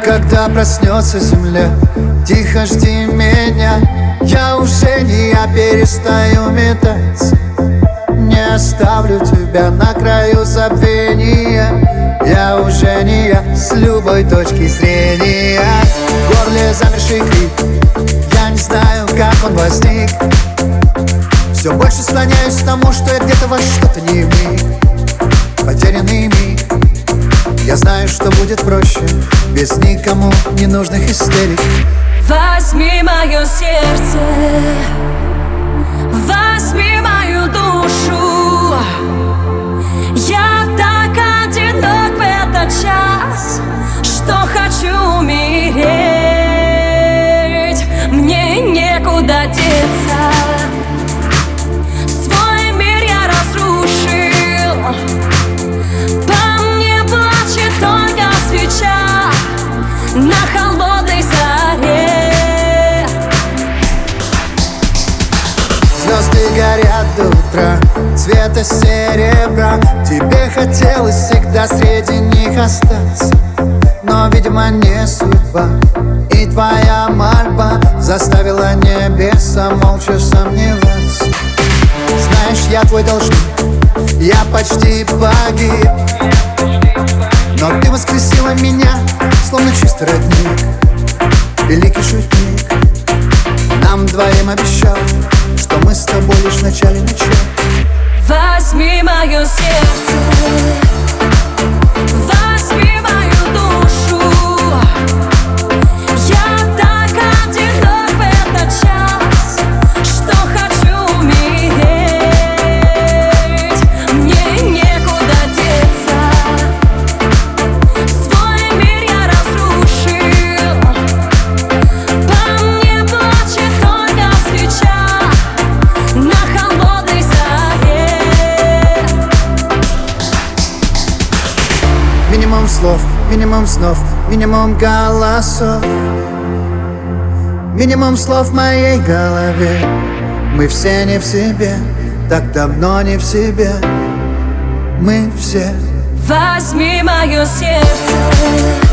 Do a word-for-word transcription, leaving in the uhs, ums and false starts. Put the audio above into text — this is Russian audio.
Когда проснется земля, тихо жди меня. Я уже не я, перестаю метать. Не оставлю тебя на краю забвения. Я уже не я, с любой точки зрения. В горле замерший крик, я не знаю, как он возник. Все больше склоняюсь к тому, что я где-то во что-то не миг. Потерянный миг. Я знаю, что будет проще без никому ненужных истерик. Возьми мое сердце, возьми мою душу. Я так одинок в этот час, что хочу умереть. Мне некуда деться. Свой мир я разрушил. По мне плачет только свеча на холодной заре. Звезды горят до утра, цвета серебра. Тебе хотелось всегда среди них остаться, но, видимо, не судьба. И твоя мольба заставила небеса молча сомневаться. Знаешь, я твой должник, я почти погиб, но ты воскресила меня, словно чистый родник. Великий шутник нам двоим обещал, что мы с тобой лишь в начале начала. Возьми мое сердце, возьми мою душу. Я так одинок в этот час, что хочу умереть. Мне некуда деться. Свой мир я разрушил. По мне плачет только свеча на холодной заре. Минимум слов, минимум снов, минимум голосов, минимум слов в моей голове. Мы все не в себе, так давно не в себе. Мы все. Возьми мое сердце.